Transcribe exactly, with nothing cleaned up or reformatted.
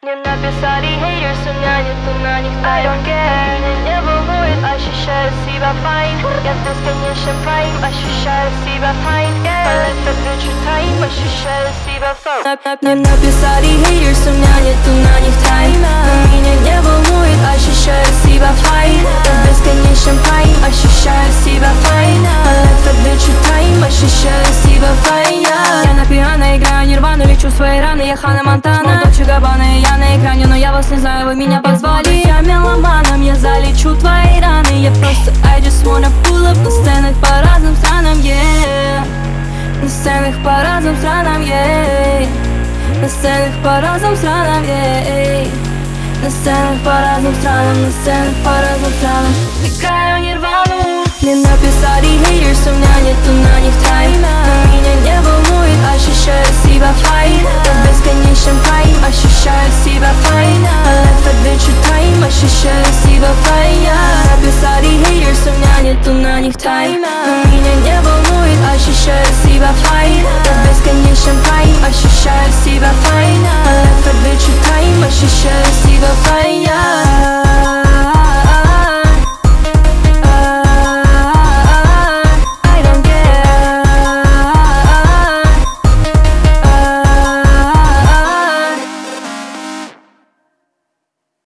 Мне написали haters, у меня нету на них time. I don't care, меня не волнует, ощущаю себя fine. Я в бесконечном prime, ощущаю себя fine. Полет adventure time, ощущаю себя fine. Мне написали haters, у меня нету на них time. Но меня не волнует, ощущаю себя fine. Я в бесконечном prime, ощущаю себя fine. Полет adventure time, ощущаю себя fine. Я на пиано играю нирвану, лечу свои раны, я Ханна Монтана. Дольче Габбана, я на экране, но я вас не знаю, вы меня позвали. Я меломаном, я залечу твои раны. Я просто I just wanna pull up на сценах по разным странам, yeah. На сценах по разным странам, yeah. На сценах по разным странам, yeah. На сценах по разным странам, на сценах по разным странам. Играю нирвану. Мне написали haters, у меня нету на них time. Но меня не волнует, ощущаю себя fine. Я в бесконечном prime, ощущаю себя fine. Life adventure time, ощущаю себя fine. Написали haters, у меня нету на них time. Но меня не волнует, ощущаю себя fine. Я в бесконечном prime, ощущаю себя fine.